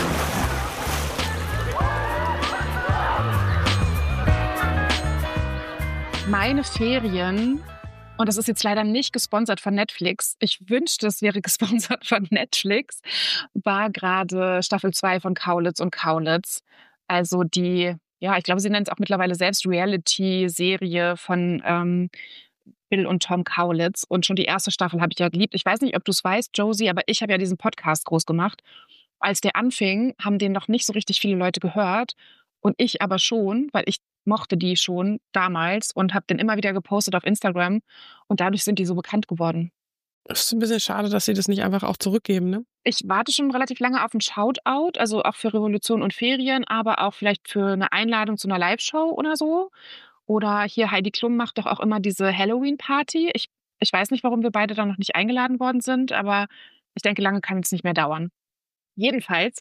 Meine Ferien, und das ist jetzt leider nicht gesponsert von Netflix, ich wünschte, es wäre gesponsert von Netflix, war gerade Staffel 2 von Kaulitz und Kaulitz. Also die, ja, ich glaube, sie nennen es auch mittlerweile selbst Reality-Serie von Bill und Tom Kaulitz. Und schon die erste Staffel habe ich ja geliebt. Ich weiß nicht, ob du es weißt, Josie, aber ich habe ja diesen Podcast groß gemacht. Als der anfing, haben den noch nicht so richtig viele Leute gehört. Und ich aber schon, weil ich mochte die schon damals und habe den immer wieder gepostet auf Instagram. Und dadurch sind die so bekannt geworden. Es ist ein bisschen schade, dass sie das nicht einfach auch zurückgeben, ne? Ich warte schon relativ lange auf ein Shoutout, also auch für Revolution und Ferien, aber auch vielleicht für eine Einladung zu einer Live-Show oder so. Oder hier Heidi Klum macht doch auch immer diese Halloween-Party. Ich weiß nicht, warum wir beide da noch nicht eingeladen worden sind, aber ich denke, lange kann es nicht mehr dauern. Jedenfalls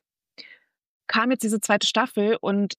kam jetzt diese 2. Staffel und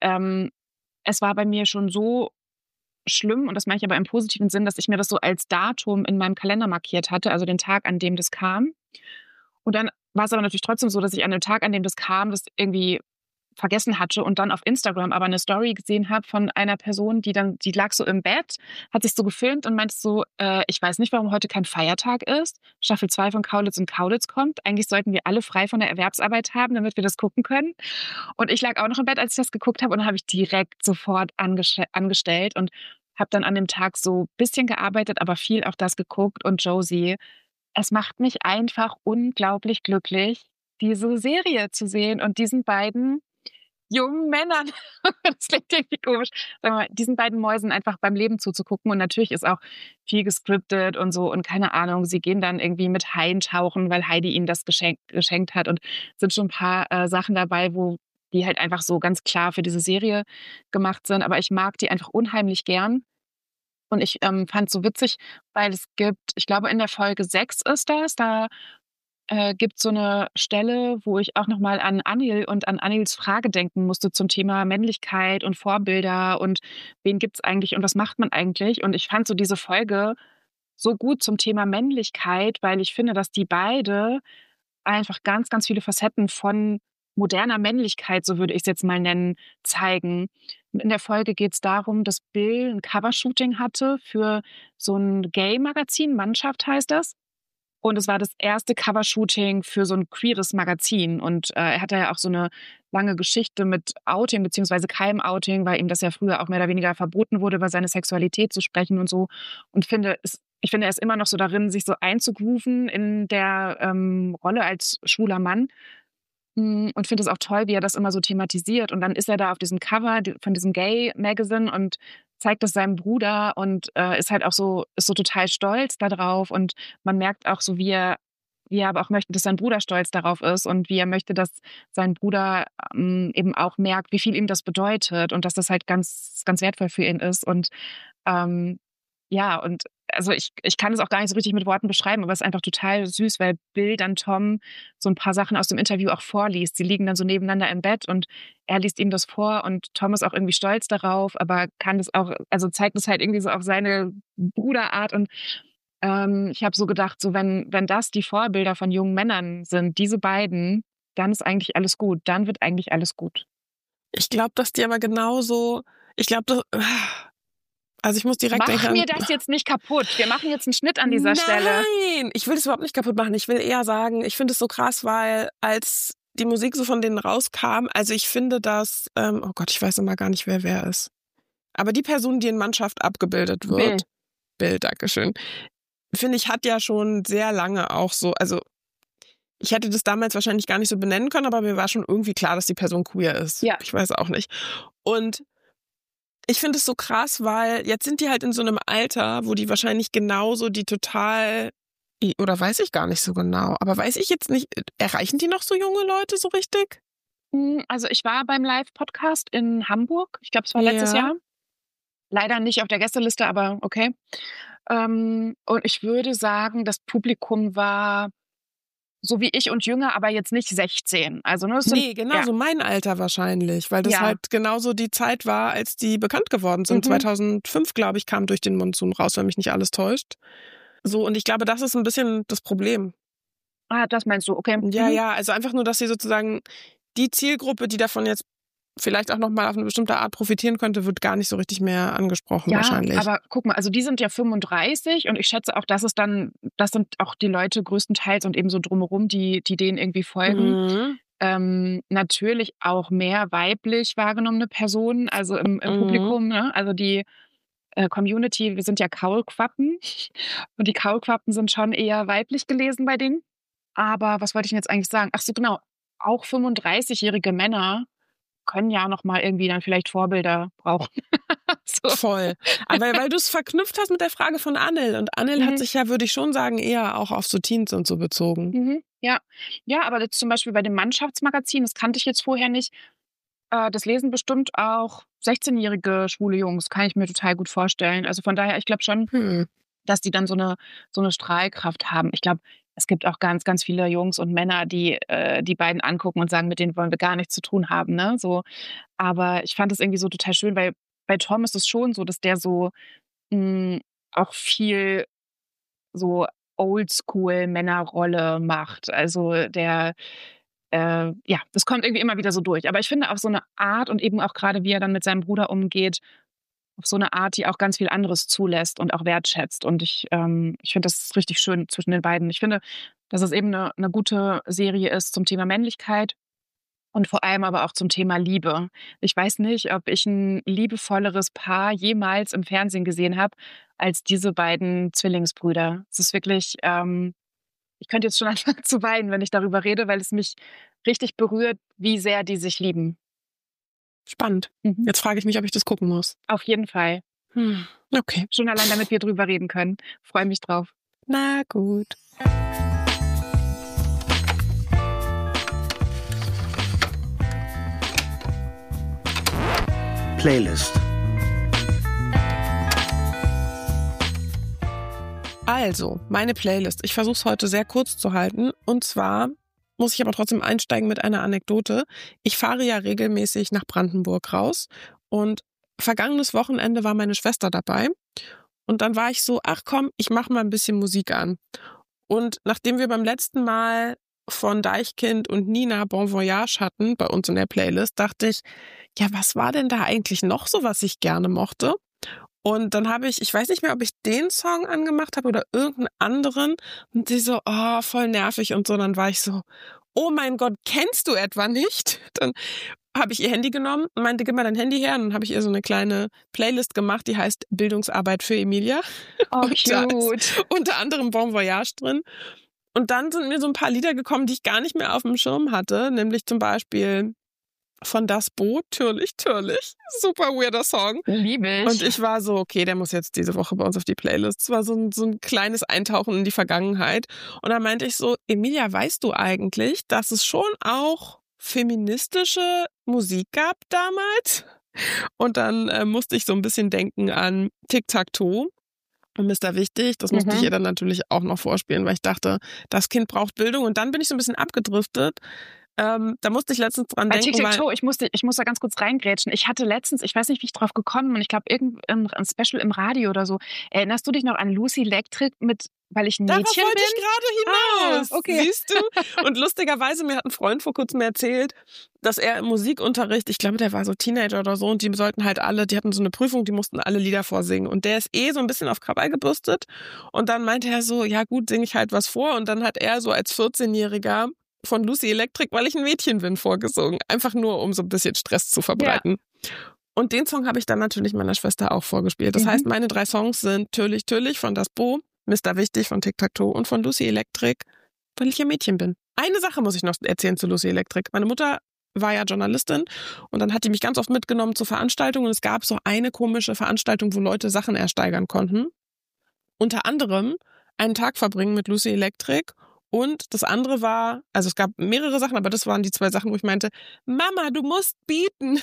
es war bei mir schon so schlimm, und das meine ich aber im positiven Sinn, dass ich mir das so als Datum in meinem Kalender markiert hatte, also den Tag, an dem das kam. Und dann war es aber natürlich trotzdem so, dass ich an dem Tag, an dem das kam, das irgendwie vergessen hatte und dann auf Instagram aber eine Story gesehen habe von einer Person, die lag so im Bett, hat sich so gefilmt und meinte so, ich weiß nicht, warum heute kein Feiertag ist. Staffel 2 von Kaulitz und Kaulitz kommt. Eigentlich sollten wir alle frei von der Erwerbsarbeit haben, damit wir das gucken können. Und ich lag auch noch im Bett, als ich das geguckt habe, und dann habe ich direkt sofort angestellt und habe dann an dem Tag so ein bisschen gearbeitet, aber viel auch das geguckt. Und Josie, es macht mich einfach unglaublich glücklich, diese Serie zu sehen und diesen beiden jungen Männern, das klingt irgendwie komisch, sagen wir mal, diesen beiden Mäusen einfach beim Leben zuzugucken. Und natürlich ist auch viel gescriptet und so und keine Ahnung, sie gehen dann irgendwie mit Haien tauchen, weil Heidi ihnen das geschenkt hat, und sind schon ein paar Sachen dabei, wo die halt einfach so ganz klar für diese Serie gemacht sind. Aber ich mag die einfach unheimlich gern. Und ich fand es so witzig, weil es gibt, ich glaube in der Folge 6 ist das, da gibt so eine Stelle, wo ich auch noch mal an Anil und an Anils Frage denken musste zum Thema Männlichkeit und Vorbilder und wen gibt's eigentlich und was macht man eigentlich? Und ich fand so diese Folge so gut zum Thema Männlichkeit, weil ich finde, dass die beide einfach ganz, ganz viele Facetten von moderner Männlichkeit, so würde ich es jetzt mal nennen, zeigen. Und in der Folge geht es darum, dass Bill ein Covershooting hatte für so ein Gay-Magazin, Mannschaft heißt das. Und es war das erste Covershooting für so ein queeres Magazin. Und er hatte ja auch so eine lange Geschichte mit Outing beziehungsweise Keim-Outing, weil ihm das ja früher auch mehr oder weniger verboten wurde, über seine Sexualität zu sprechen und so. Und ich finde, er ist immer noch so darin, sich so einzugrooven in der Rolle als schwuler Mann. Und finde es auch toll, wie er das immer so thematisiert. Und dann ist er da auf diesem Cover von diesem Gay-Magazin und zeigt es seinem Bruder und ist halt auch so total stolz darauf. Und man merkt auch so, wie er aber auch möchte, dass sein Bruder stolz darauf ist und wie er möchte, dass sein Bruder eben auch merkt, wie viel ihm das bedeutet und dass das halt ganz, ganz wertvoll für ihn ist. Und ja, und also ich kann es auch gar nicht so richtig mit Worten beschreiben, aber es ist einfach total süß, weil Bill dann Tom so ein paar Sachen aus dem Interview auch vorliest. Sie liegen dann so nebeneinander im Bett und er liest ihm das vor und Tom ist auch irgendwie stolz darauf, aber kann das auch, also zeigt es halt irgendwie so auf seine Bruderart. Und ich habe so gedacht, so wenn das die Vorbilder von jungen Männern sind, diese beiden, dann ist eigentlich alles gut. Dann wird eigentlich alles gut. Ich glaube, dass die aber genauso, also ich muss direkt Mach mir das jetzt nicht kaputt. Wir machen jetzt einen Schnitt an dieser Stelle. Nein, ich will das überhaupt nicht kaputt machen. Ich will eher sagen, ich finde es so krass, weil als die Musik so von denen rauskam, also ich finde, dass, oh Gott, ich weiß immer gar nicht, wer ist. Aber die Person, die in Mannschaft abgebildet wird, Bill, Dankeschön, finde ich, hat ja schon sehr lange auch so, also ich hätte das damals wahrscheinlich gar nicht so benennen können, aber mir war schon irgendwie klar, dass die Person queer ist. Ja. Ich weiß auch nicht. Und ich finde es so krass, weil jetzt sind die halt in so einem Alter, wo die wahrscheinlich genauso die total, oder weiß ich gar nicht so genau, aber weiß ich jetzt nicht, erreichen die noch so junge Leute so richtig? Also ich war beim Live-Podcast in Hamburg, ich glaube es war letztes Jahr. Leider nicht auf der Gästeliste, aber okay. Und ich würde sagen, das Publikum war so wie ich und jünger, aber jetzt nicht 16. Also, ne, so mein Alter wahrscheinlich, weil das halt genauso die Zeit war, als die bekannt geworden sind. 2005, glaube ich, kam Durch den Monsun raus, wenn mich nicht alles täuscht. So, und ich glaube, das ist ein bisschen das Problem. Ah, das meinst du, okay. Ja, also einfach nur, dass sie sozusagen die Zielgruppe, die davon jetzt vielleicht auch nochmal auf eine bestimmte Art profitieren könnte, wird gar nicht so richtig mehr angesprochen wahrscheinlich. Aber guck mal, also die sind ja 35 und ich schätze auch, das sind auch die Leute größtenteils und eben so drumherum, die denen irgendwie folgen. Natürlich auch mehr weiblich wahrgenommene Personen, also im Publikum, ne? Also die Community, wir sind ja Kaulquappen und die Kaulquappen sind schon eher weiblich gelesen bei denen. Aber was wollte ich denn jetzt eigentlich sagen? Ach so, genau, auch 35-jährige Männer können ja noch mal irgendwie dann vielleicht Vorbilder brauchen. So. Voll. Aber weil du es verknüpft hast mit der Frage von Anil. Und Anil hat sich ja, würde ich schon sagen, eher auch auf so Teens und so bezogen. Ja, aber jetzt zum Beispiel bei dem Mannschaftsmagazin, das kannte ich jetzt vorher nicht, das lesen bestimmt auch 16-jährige schwule Jungs, kann ich mir total gut vorstellen. Also von daher, ich glaube schon, dass die dann so eine Strahlkraft haben. Ich glaube, es gibt auch ganz, ganz viele Jungs und Männer, die die beiden angucken und sagen, mit denen wollen wir gar nichts zu tun haben. Ne? So. Aber ich fand es irgendwie so total schön, weil bei Tom ist es schon so, dass der so auch viel so Oldschool-Männerrolle macht. Also der, das kommt irgendwie immer wieder so durch. Aber ich finde auf so eine Art und eben auch gerade, wie er dann mit seinem Bruder umgeht, auf so eine Art, die auch ganz viel anderes zulässt und auch wertschätzt. Und ich finde das richtig schön zwischen den beiden. Ich finde, dass es eben eine gute Serie ist zum Thema Männlichkeit und vor allem aber auch zum Thema Liebe. Ich weiß nicht, ob ich ein liebevolleres Paar jemals im Fernsehen gesehen habe, als diese beiden Zwillingsbrüder. Es ist wirklich, ich könnte jetzt schon anfangen zu weinen, wenn ich darüber rede, weil es mich richtig berührt, wie sehr die sich lieben. Spannend. Jetzt frage ich mich, ob ich das gucken muss. Auf jeden Fall. Okay. Schon allein, damit wir drüber reden können. Freue mich drauf. Na gut. Playlist. Also, meine Playlist. Ich versuche es heute sehr kurz zu halten. Und zwar muss ich aber trotzdem einsteigen mit einer Anekdote. Ich fahre ja regelmäßig nach Brandenburg raus und vergangenes Wochenende war meine Schwester dabei und dann war ich so, ach komm, ich mache mal ein bisschen Musik an. Und nachdem wir beim letzten Mal von Deichkind und Nina Bon Voyage hatten bei uns in der Playlist, dachte ich, ja, was war denn da eigentlich noch so, was ich gerne mochte? Und dann habe ich weiß nicht mehr, ob ich den Song angemacht habe oder irgendeinen anderen. Und die so, oh, voll nervig und so. Dann war ich so, oh mein Gott, kennst du etwa nicht? Dann habe ich ihr Handy genommen und meinte, gib mal dein Handy her. Und dann habe ich ihr so eine kleine Playlist gemacht, die heißt Bildungsarbeit für Emilia. Oh, Und da cute. ist unter anderem Bon Voyage drin. Und dann sind mir so ein paar Lieder gekommen, die ich gar nicht mehr auf dem Schirm hatte. Nämlich zum Beispiel von Das Boot, Türlich. Super weirder Song. Liebe ich. Und ich war so, okay, der muss jetzt diese Woche bei uns auf die Playlist. Es war so ein kleines Eintauchen in die Vergangenheit. Und dann meinte ich so, Emilia, weißt du eigentlich, dass es schon auch feministische Musik gab damals? Und dann musste ich so ein bisschen denken an Tic-Tac-Toe und Mr. Wichtig. Das musste ich ihr dann natürlich auch noch vorspielen, weil ich dachte, das Kind braucht Bildung. Und dann bin ich so ein bisschen abgedriftet. Da musste ich letztens dran Bei denken. Tic-Tac-Toe, ich muss da ganz kurz reingrätschen. Ich hatte letztens, ich weiß nicht, wie ich drauf gekommen bin, ich glaube, irgendein Special im Radio oder so. Erinnerst du dich noch an Lucy Electric mit Weil ich ein Mädchen bin? Darauf wollte ich gerade hinaus. Okay. Siehst du? Und lustigerweise, mir hat ein Freund vor kurzem erzählt, dass er im Musikunterricht, ich glaube, der war so Teenager oder so, und die sollten halt alle, die hatten so eine Prüfung, die mussten alle Lieder vorsingen. Und der ist so ein bisschen auf Krawall gebürstet. Und dann meinte er so, ja gut, singe ich halt was vor. Und dann hat er so als 14-Jähriger von Lucy Electric, Weil ich ein Mädchen bin, vorgesungen. Einfach nur, um so ein bisschen Stress zu verbreiten. Ja. Und den Song habe ich dann natürlich meiner Schwester auch vorgespielt. Das heißt, meine 3 Songs sind Türlich von Das Bo, Mr. Wichtig von Tic-Tac-Toe und von Lucy Electric, Weil ich ein Mädchen bin. Eine Sache muss ich noch erzählen zu Lucy Electric. Meine Mutter war ja Journalistin und dann hat die mich ganz oft mitgenommen zu Veranstaltungen und es gab so eine komische Veranstaltung, wo Leute Sachen ersteigern konnten. Unter anderem einen Tag verbringen mit Lucy Electric. Und das andere war, also es gab mehrere Sachen, aber das waren die 2 Sachen, wo ich meinte, Mama, du musst bieten.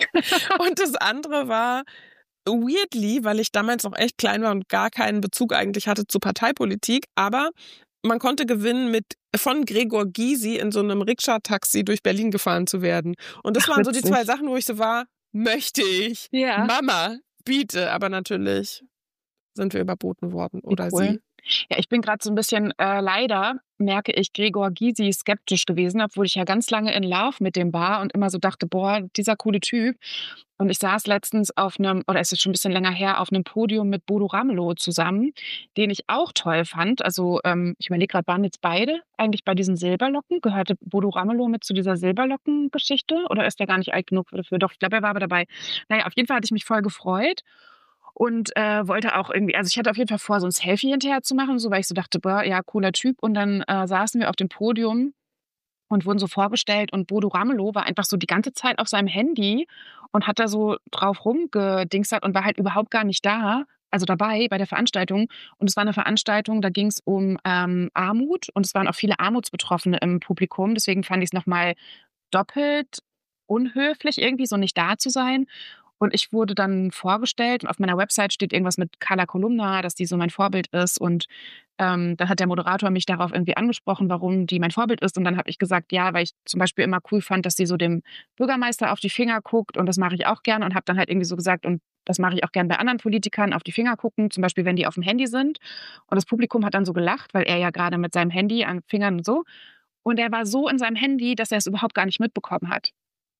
Und das andere war weirdly, weil ich damals noch echt klein war und gar keinen Bezug eigentlich hatte zu Parteipolitik, aber man konnte gewinnen, von Gregor Gysi in so einem Rikscha-Taxi durch Berlin gefahren zu werden. Und das waren so die 2 Sachen, wo ich so war, möchte ich. Ja. Mama, biete. Aber natürlich sind wir überboten worden. Oder cool. sie. Ja, ich bin gerade so ein bisschen, leider merke ich, Gregor Gysi skeptisch gewesen, obwohl ich ja ganz lange in Love mit dem war und immer so dachte, boah, dieser coole Typ. Und ich saß letztens es ist schon ein bisschen länger her, auf einem Podium mit Bodo Ramelow zusammen, den ich auch toll fand. Also ich überlege gerade, waren jetzt beide eigentlich bei diesen Silberlocken? Gehörte Bodo Ramelow mit zu dieser Silberlocken-Geschichte? Oder ist der gar nicht alt genug dafür? Doch, ich glaube, er war aber dabei. Naja, auf jeden Fall hatte ich mich voll gefreut. Und wollte auch irgendwie, also ich hatte auf jeden Fall vor, so ein Selfie hinterher zu machen, so, weil ich so dachte, boah, ja, cooler Typ. Und dann saßen wir auf dem Podium und wurden so vorgestellt und Bodo Ramelow war einfach so die ganze Zeit auf seinem Handy und hat da so drauf rumgedingstert und war halt überhaupt gar nicht da, also dabei bei der Veranstaltung. Und es war eine Veranstaltung, da ging es um Armut und es waren auch viele Armutsbetroffene im Publikum. Deswegen fand ich es nochmal doppelt unhöflich, irgendwie so nicht da zu sein. Und ich wurde dann vorgestellt und auf meiner Website steht irgendwas mit Carla Kolumna, dass die so mein Vorbild ist. Und dann hat der Moderator mich darauf irgendwie angesprochen, warum die mein Vorbild ist. Und dann habe ich gesagt, ja, weil ich zum Beispiel immer cool fand, dass sie so dem Bürgermeister auf die Finger guckt. Und das mache ich auch gern. Und habe dann halt irgendwie so gesagt, und das mache ich auch gern bei anderen Politikern, auf die Finger gucken. Zum Beispiel, wenn die auf dem Handy sind. Und das Publikum hat dann so gelacht, weil er ja gerade mit seinem Handy an Fingern und so. Und er war so in seinem Handy, dass er es überhaupt gar nicht mitbekommen hat.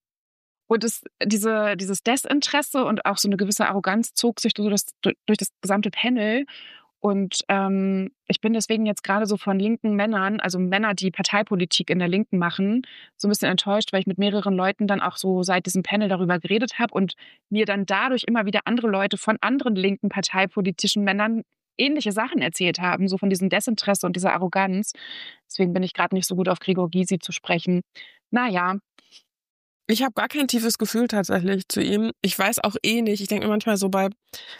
Und dieses Desinteresse und auch so eine gewisse Arroganz zog sich durch das gesamte Panel. Und ich bin deswegen jetzt gerade so von linken Männern, also Männer, die Parteipolitik in der Linken machen, so ein bisschen enttäuscht, weil ich mit mehreren Leuten dann auch so seit diesem Panel darüber geredet habe und mir dann dadurch immer wieder andere Leute von anderen linken parteipolitischen Männern ähnliche Sachen erzählt haben, so von diesem Desinteresse und dieser Arroganz. Deswegen bin ich gerade nicht so gut auf Gregor Gysi zu sprechen. Naja. Ich habe gar kein tiefes Gefühl tatsächlich zu ihm. Ich weiß auch nicht. Ich denke mir manchmal so bei,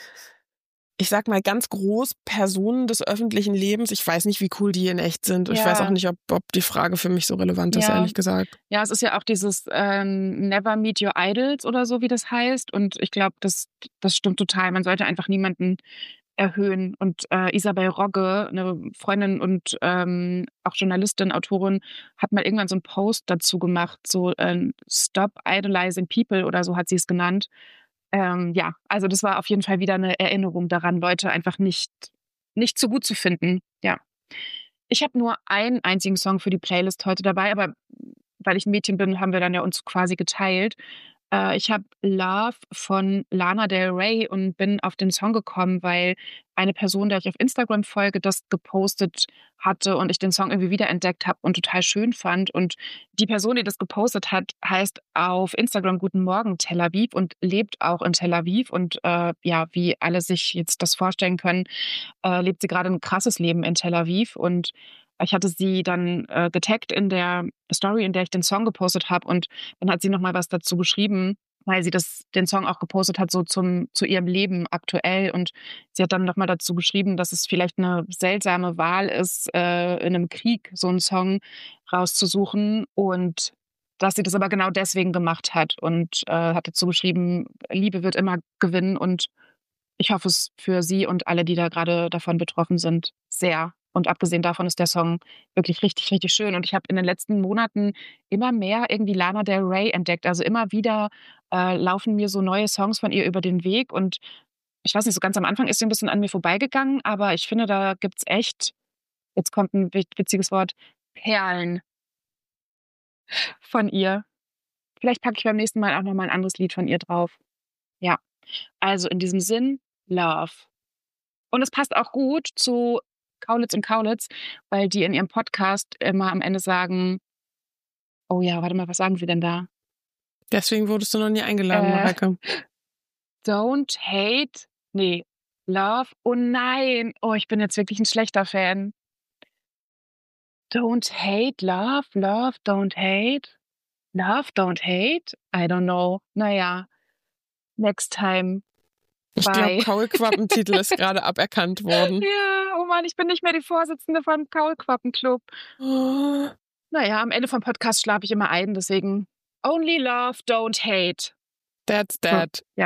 ich sag mal ganz groß Personen des öffentlichen Lebens, ich weiß nicht, wie cool die in echt sind. Und ich weiß auch nicht, ob die Frage für mich so relevant ist, ehrlich gesagt. Ja, es ist ja auch dieses Never Meet Your Idols oder so, wie das heißt. Und ich glaube, das stimmt total. Man sollte einfach niemanden erhöhen. Und Isabel Rogge, eine Freundin und auch Journalistin, Autorin, hat mal irgendwann so einen Post dazu gemacht, so Stop Idolizing People oder so hat sie es genannt. Ja, also das war auf jeden Fall wieder eine Erinnerung daran, Leute einfach nicht so gut zu finden. Ja. Ich habe nur einen einzigen Song für die Playlist heute dabei, aber weil ich ein Mädchen bin, haben wir dann ja uns quasi geteilt. Ich habe Love von Lana Del Rey und bin auf den Song gekommen, weil eine Person, der ich auf Instagram folge, das gepostet hatte und ich den Song irgendwie wiederentdeckt habe und total schön fand. Und die Person, die das gepostet hat, heißt auf Instagram Guten Morgen Tel Aviv und lebt auch in Tel Aviv. Und ja, wie alle sich jetzt das vorstellen können, lebt sie gerade ein krasses Leben in Tel Aviv. Und ich hatte sie dann getaggt in der Story, in der ich den Song gepostet habe. Und dann hat sie nochmal was dazu geschrieben, weil sie den Song auch gepostet hat, so zu ihrem Leben aktuell. Und sie hat dann nochmal dazu geschrieben, dass es vielleicht eine seltsame Wahl ist, in einem Krieg so einen Song rauszusuchen. Und dass sie das aber genau deswegen gemacht hat. Und hat dazu geschrieben, Liebe wird immer gewinnen. Und ich hoffe es für sie und alle, die da gerade davon betroffen sind, sehr. Und abgesehen davon ist der Song wirklich richtig, richtig schön. Und ich habe in den letzten Monaten immer mehr irgendwie Lana Del Rey entdeckt. Also immer wieder laufen mir so neue Songs von ihr über den Weg. Und ich weiß nicht, so ganz am Anfang ist sie ein bisschen an mir vorbeigegangen, aber ich finde, da gibt's echt, jetzt kommt ein witziges Wort, Perlen von ihr. Vielleicht packe ich beim nächsten Mal auch nochmal ein anderes Lied von ihr drauf. Ja, also in diesem Sinn, Love. Und es passt auch gut zu Kaulitz und Kaulitz, weil die in ihrem Podcast immer am Ende sagen, oh ja, warte mal, was sagen sie denn da? Deswegen wurdest du noch nie eingeladen, Mareike. Don't hate, nee, love, oh nein, oh, ich bin jetzt wirklich ein schlechter Fan. Don't hate, love, love, don't hate, love, don't hate, I don't know. Naja, next time. Ich glaube, Kaulquappentitel ist gerade aberkannt worden. Ja, oh Mann, ich bin nicht mehr die Vorsitzende vom Kaulquappenclub. Oh. Naja, am Ende vom Podcast schlafe ich immer ein, deswegen only love, don't hate. That's that. Ja.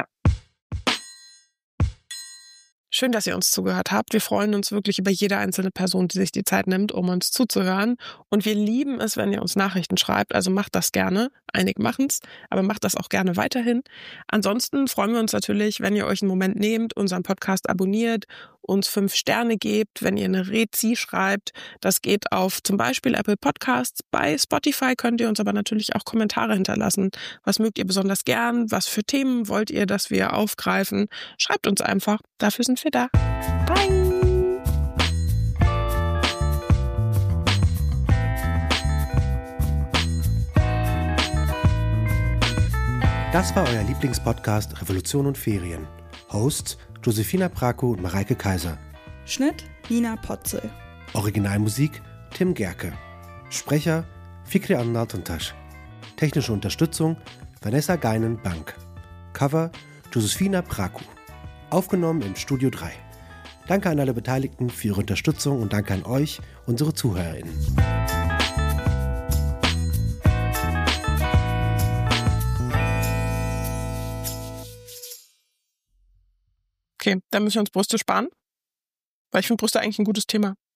Schön, dass ihr uns zugehört habt. Wir freuen uns wirklich über jede einzelne Person, die sich die Zeit nimmt, um uns zuzuhören. Und wir lieben es, wenn ihr uns Nachrichten schreibt. Also macht das gerne. Einige machen es, aber macht das auch gerne weiterhin. Ansonsten freuen wir uns natürlich, wenn ihr euch einen Moment nehmt, unseren Podcast abonniert, uns 5 Sterne gebt, wenn ihr eine Rezi schreibt. Das geht auf zum Beispiel Apple Podcasts. Bei Spotify könnt ihr uns aber natürlich auch Kommentare hinterlassen. Was mögt ihr besonders gern? Was für Themen wollt ihr, dass wir aufgreifen? Schreibt uns einfach. Dafür sind wir da. Bye! Das war euer Lieblingspodcast Revolution und Ferien. Hosts Josefina Prako und Mareike Kaiser. Schnitt Nina Potzel. Originalmusik Tim Gerke. Sprecher Fikri Anna-Altuntasch. Technische Unterstützung Vanessa Geinen-Bank. Cover Josefina Prako. Aufgenommen im Studio 3. Danke an alle Beteiligten für ihre Unterstützung und danke an euch, unsere ZuhörerInnen. Okay, dann müssen wir uns Brüste sparen, weil ich finde Brüste eigentlich ein gutes Thema.